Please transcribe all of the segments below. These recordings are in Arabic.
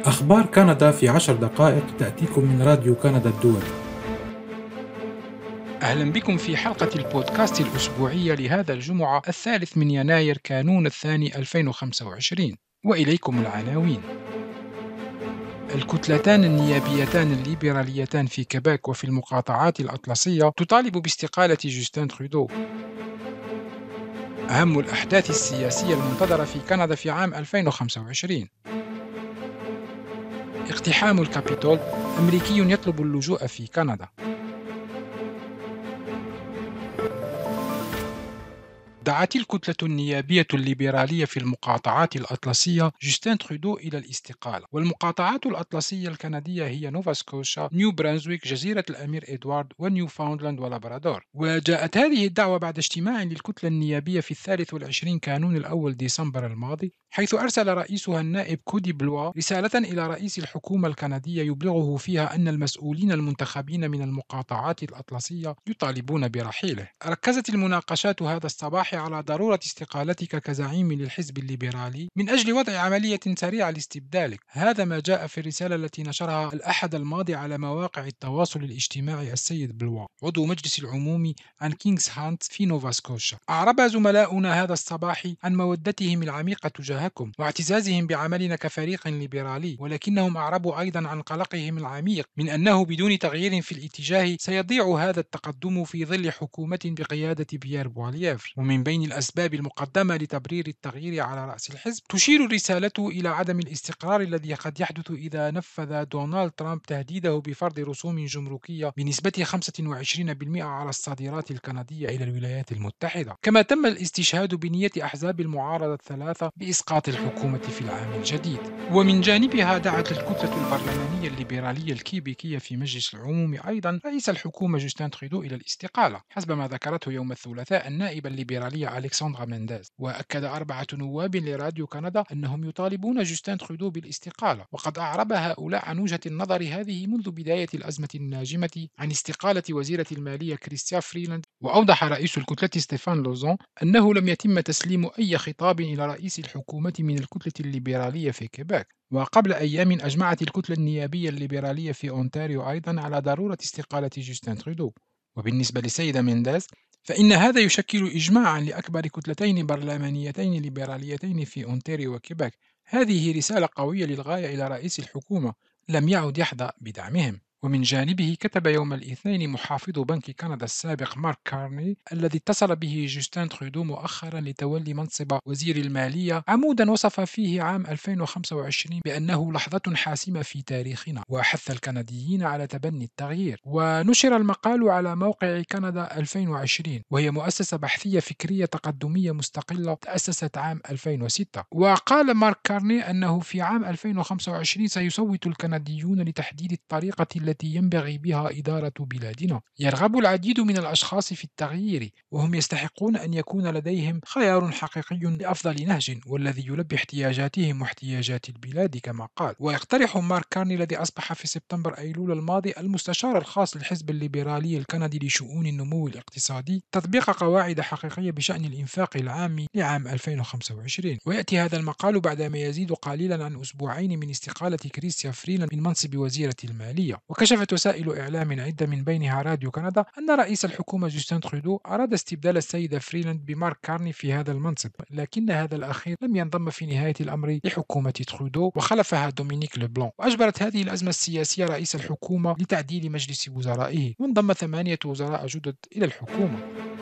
أخبار كندا في 10 دقائق تأتيكم من راديو كندا الدولي. أهلا بكم في حلقة البودكاست الأسبوعية لهذا الجمعة 3 من يناير كانون الثاني 2025. وإليكم العناوين. الكتلتان النيابيتان الليبراليتان في كيبيك وفي المقاطعات الأطلسية تطالب باستقالة جوستين ترودو. أهم الأحداث السياسية المنتظرة في كندا في عام 2025. اقتحام الكابيتول، أمريكي يطلب اللجوء في كندا. دعت الكتلة النيابية الليبرالية في المقاطعات الأطلسية جوستين ترودو إلى الاستقالة، والمقاطعات الأطلسية الكندية هي نوفا سكوشا، نيو برانزويك، جزيرة الأمير إدوارد، ونيوفاوندلاند ولابرادور. وجاءت هذه الدعوة بعد اجتماع للكتلة النيابية في 23 كانون الأول ديسمبر الماضي، حيث أرسل رئيسها النائب كودي بلوا رسالة إلى رئيس الحكومة الكندية يبلغه فيها أن المسؤولين المنتخبين من المقاطعات الأطلسية يطالبون برحيله. ركزت المناقشات هذا الصباح على ضرورة استقالتك كزعيم للحزب الليبرالي من أجل وضع عملية سريعة لاستبدالك. هذا ما جاء في الرسالة التي نشرها الأحد الماضي على مواقع التواصل الاجتماعي السيد بلوا، عضو مجلس العموم عن كينغز هانت في نوفا سكوشا. أعرب زملاؤنا هذا الصباح عن مودتهم العميقة تجاهكم واعتزازهم بعملنا كفريق ليبرالي، ولكنهم أعربوا أيضا عن قلقهم العميق من أنه بدون تغيير في الاتجاه سيضيع هذا التقدم في ظل حكومة بقيادة بيير بوالييف. ومن بين الأسباب المقدمة لتبرير التغيير على رأس الحزب تشير الرسالة إلى عدم الاستقرار الذي قد يحدث إذا نفذ دونالد ترامب تهديده بفرض رسوم جمركية بنسبة 25% على الصادرات الكندية إلى الولايات المتحدة. كما تم الاستشهاد بنية أحزاب المعارضة الثلاثة بإسقاط الحكومة في العام الجديد. ومن جانبها دعت الكتلة البرلمانية الليبرالية الكيبيكية في مجلس العموم أيضا رئيس الحكومة جوستين ترودو إلى الاستقالة، حسب ما ذكرته يوم الثلاثاء النائبة الليبرالية ألكسندرا مينديز. وأكد 4 نواب لراديو كندا أنهم يطالبون جوستين ترودو بالاستقالة، وقد أعرب هؤلاء عن وجهة النظر هذه منذ بداية الأزمة الناجمة عن استقالة وزيرة المالية كريستيا فريلاند. وأوضح رئيس الكتلة ستيفان لوزون أنه لم يتم تسليم أي خطاب إلى رئيس الحكومة من الكتلة الليبرالية في كيبيك. وقبل أيام أجمعت الكتلة النيابية الليبرالية في أونتاريو أيضا على ضرورة استقالة جوستين ترودو. وبالنسبة للسيدة مينديز فإن هذا يشكل إجماعا لأكبر كتلتين برلمانيتين ليبراليتين في أونتاريو وكيبيك. هذه رسالة قوية للغاية إلى رئيس الحكومة لم يعد يحظى بدعمهم. ومن جانبه كتب يوم الاثنين محافظ بنك كندا السابق مارك كارني الذي اتصل به جوستين ترودو مؤخرا لتولي منصب وزير المالية عمودا وصف فيه عام 2025 بأنه لحظة حاسمة في تاريخنا، وحث الكنديين على تبني التغيير. ونشر المقال على موقع كندا 2020، وهي مؤسسة بحثية فكرية تقدمية مستقلة تأسست عام 2006. وقال مارك كارني أنه في عام 2025 سيصوت الكنديون لتحديد الطريقة التي ينبغي بها إدارة بلادنا. يرغب العديد من الأشخاص في التغيير، وهم يستحقون أن يكون لديهم خيار حقيقي لأفضل نهج والذي يلبي احتياجاتهم واحتياجات البلاد كما قال. ويقترح مارك كارني الذي أصبح في سبتمبر أيلول الماضي المستشار الخاص للحزب الليبرالي الكندي لشؤون النمو الاقتصادي تطبيق قواعد حقيقية بشأن الإنفاق العام لعام 2025. ويأتي هذا المقال بعدما يزيد قليلا عن أسبوعين من استقالة كريستيا فريلاند من منصب وزيرة المالية. وكشفت وسائل إعلام عدة من بينها راديو كندا أن رئيس الحكومة جوستين ترودو أراد استبدال السيدة فريلاند بمارك كارني في هذا المنصب، لكن هذا الأخير لم ينضم في نهاية الأمر لحكومة ترودو وخلفها دومينيك لبلان. وأجبرت هذه الأزمة السياسية رئيس الحكومة لتعديل مجلس وزرائه، وانضم 8 وزراء جدد إلى الحكومة.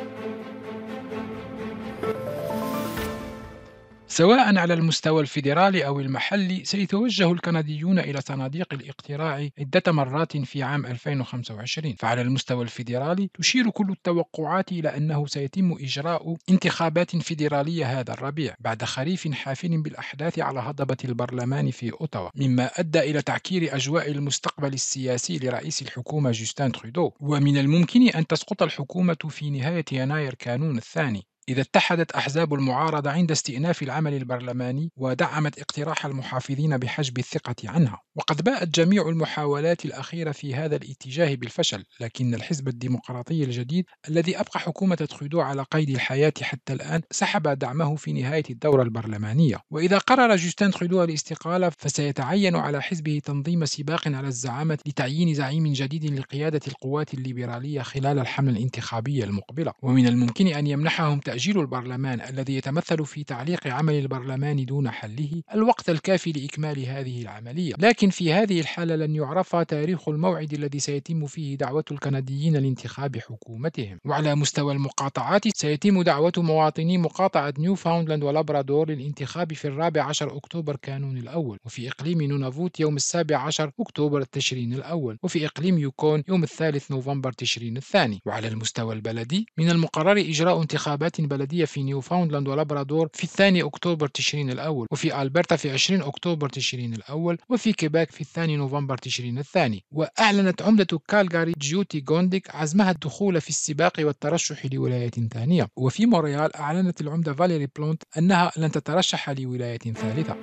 سواء على المستوى الفيدرالي أو المحلي سيتوجه الكنديون إلى صناديق الاقتراع عدة مرات في عام 2025. فعلى المستوى الفيدرالي تشير كل التوقعات إلى أنه سيتم إجراء انتخابات فيدرالية هذا الربيع بعد خريف حافل بالأحداث على هضبة البرلمان في أوتاوا، مما أدى إلى تعكير أجواء المستقبل السياسي لرئيس الحكومة جوستين ترودو. ومن الممكن أن تسقط الحكومة في نهاية يناير كانون الثاني. إذا اتحدت أحزاب المعارضة عند استئناف العمل البرلماني ودعمت اقتراح المحافظين بحجب الثقة عنها، وقد باءت جميع المحاولات الأخيرة في هذا الاتجاه بالفشل، لكن الحزب الديمقراطي الجديد الذي أبقى حكومة ترودو على قيد الحياة حتى الآن سحب دعمه في نهاية الدورة البرلمانية. وإذا قرر جوستين ترودو الاستقالة فسيتعين على حزبه تنظيم سباق على الزعامة لتعيين زعيم جديد لقيادة القوات الليبرالية خلال الحملة الانتخابية المقبلة، ومن الممكن أن يمنحهم تأجيل البرلمان الذي يتمثل في تعليق عمل البرلمان دون حله الوقت الكافي لإكمال هذه العملية. لكن في هذه الحالة لن يعرف تاريخ الموعد الذي سيتم فيه دعوة الكنديين لانتخاب حكومتهم. وعلى مستوى المقاطعات سيتم دعوة مواطني مقاطعة نيوفاوندلاند ولابرادور للانتخاب في 14 أكتوبر كانون الأول، وفي إقليم نونافوت يوم 17 أكتوبر تشرين الأول، وفي إقليم يوكون يوم 3 نوفمبر تشرين الثاني. وعلى المستوى البلدي من المقرر إجراء انتخابات بلدية في نيوفاوندلاند ولابرادور في 2 أكتوبر تشرين الأول، وفي ألبرتا في 20 أكتوبر تشرين الأول، وفي كيباك في 2 نوفمبر تشرين الثاني. وأعلنت عمدة كالغاري جيوتي غونديك عزمها الدخول في السباق والترشح لولاية ثانية، وفي مونريال أعلنت العمدة فاليري بلونت أنها لن تترشح لولاية ثالثة.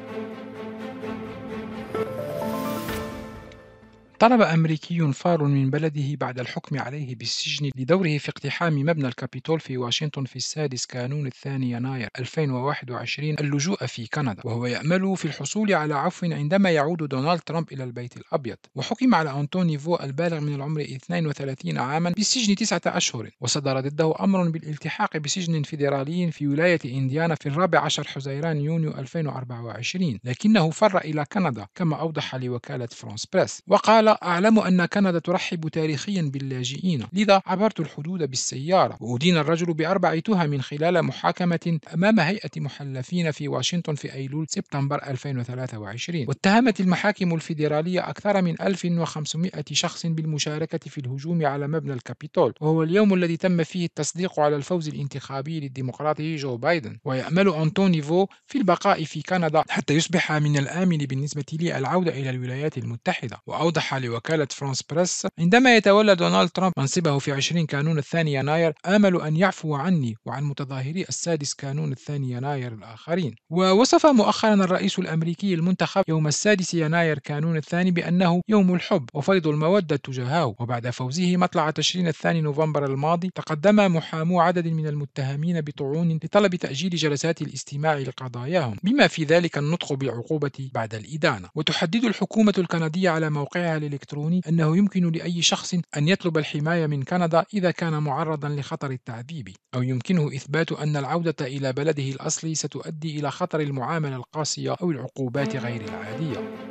طلب أمريكي فار من بلده بعد الحكم عليه بالسجن لدوره في اقتحام مبنى الكابيتول في واشنطن في السادس كانون الثاني يناير 2021 اللجوء في كندا، وهو يأمل في الحصول على عفو عندما يعود دونالد ترامب إلى البيت الأبيض. وحكم على أنتوني فو البالغ من العمر 32 عاما بالسجن 9 أشهر، وصدر ضده أمر بالالتحاق بسجن فيدرالي في ولاية إنديانا في 14 حزيران يونيو 2024، لكنه فر إلى كندا كما أوضح لوكالة فرانس بريس، وقال: أعلم أن كندا ترحب تاريخيا باللاجئين، لذا عبرت الحدود بالسيارة. وأدين الرجل ب4 تهم خلال محاكمة أمام هيئة محلفين في واشنطن في أيلول سبتمبر 2023. واتهمت المحاكم الفيدرالية أكثر من 1500 شخص بالمشاركة في الهجوم على مبنى الكابيتول، وهو اليوم الذي تم فيه التصديق على الفوز الانتخابي للديمقراطي جو بايدن. ويأمل أنتوني فو في البقاء في كندا حتى يصبح من الآمن بالنسبة لي العودة إلى الولايات المتحدة. وأوضح لوكالة فرانس بريس: عندما يتولى دونالد ترامب منصبه في 20 كانون الثاني يناير آمل أن يعفو عني وعن متظاهري السادس كانون الثاني يناير الآخرين. ووصف مؤخرا الرئيس الأمريكي المنتخب يوم السادس يناير كانون الثاني بأنه يوم الحب وفيض المودة تجاهه. وبعد فوزه مطلع تشرين الثاني نوفمبر الماضي تقدم محامو عدد من المتهمين بطعون لطلب تأجيل جلسات الاستماع لقضاياهم، بما في ذلك النطق بالعقوبة بعد الإدانة. وتحدد الحكومة الكندية على موقعها الإلكتروني أنه يمكن لأي شخص أن يطلب الحماية من كندا إذا كان معرضا لخطر التعذيب، أو يمكنه إثبات أن العودة إلى بلده الأصلي ستؤدي إلى خطر المعاملة القاسية أو العقوبات غير العادية.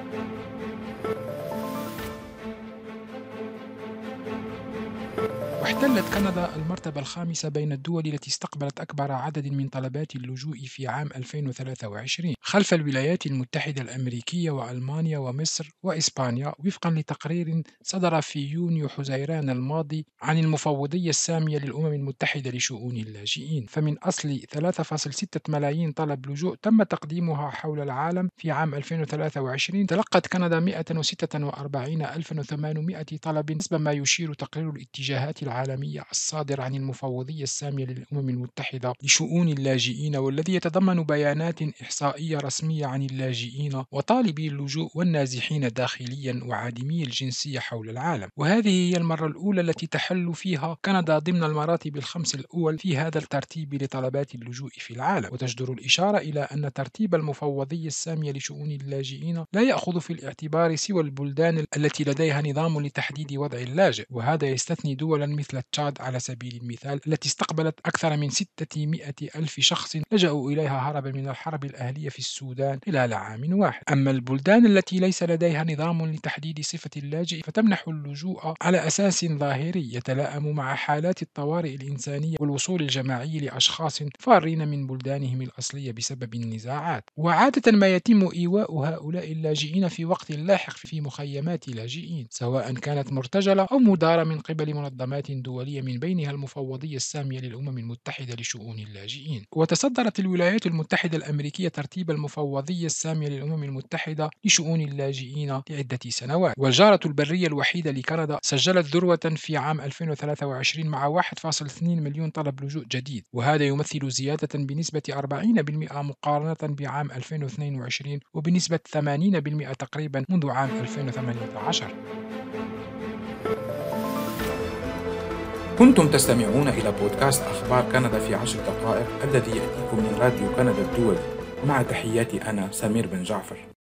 واحتلت كندا المرتبة الخامسة بين الدول التي استقبلت أكبر عدد من طلبات اللجوء في عام 2023، خلف الولايات المتحدة الأمريكية وألمانيا ومصر وإسبانيا، وفقا لتقرير صدر في يونيو حزيران الماضي عن المفوضية السامية للأمم المتحدة لشؤون اللاجئين. فمن أصل 3.6 ملايين طلب لجوء تم تقديمها حول العالم في عام 2023، تلقت كندا 146,800 طلب، نسبة ما يشير تقرير الاتجاهات العالمية الصادر عن المفوضية السامية للأمم المتحدة لشؤون اللاجئين، والذي يتضمن بيانات إحصائية رسمية عن اللاجئين وطالبي اللجوء والنازحين داخليا وعادمي الجنسية حول العالم. وهذه هي المرة الأولى التي تحل فيها كندا ضمن المراتب الخمس الأول في هذا الترتيب لطلبات اللجوء في العالم. وتجدر الإشارة إلى أن ترتيب المفوضية السامية لشؤون اللاجئين لا يأخذ في الاعتبار سوى البلدان التي لديها نظام لتحديد وضع اللاجئ، وهذا يستثني دولا مثل تشاد على سبيل المثال التي استقبلت أكثر من 600 ألف شخص لجأوا إليها هربا من الحرب الأهلية في السودان خلال عام واحد. أما البلدان التي ليس لديها نظام لتحديد صفة اللاجئ فتمنح اللجوء على أساس ظاهري يتلائم مع حالات الطوارئ الإنسانية والوصول الجماعي لأشخاص فارين من بلدانهم الأصلية بسبب النزاعات. وعادة ما يتم إيواء هؤلاء اللاجئين في وقت لاحق في مخيمات لاجئين، سواء كانت مرتجلة أو مدارة من قبل منظمات دولية دولية من بينها المفوضية السامية للأمم المتحدة لشؤون اللاجئين. وتصدرت الولايات المتحدة الأمريكية ترتيب المفوضية السامية للأمم المتحدة لشؤون اللاجئين لعدة سنوات. والجارة البرية الوحيدة لكندا سجلت ذروة في عام 2023 مع 1.2 مليون طلب لجوء جديد، وهذا يمثل زيادة بنسبة 40% مقارنة بعام 2022 وبنسبة 80% تقريبا منذ عام 2018. كنتم تستمعون إلى بودكاست أخبار كندا في 10 دقائق الذي يأتيكم من راديو كندا الدولي. مع تحياتي أنا سمير بن جعفر.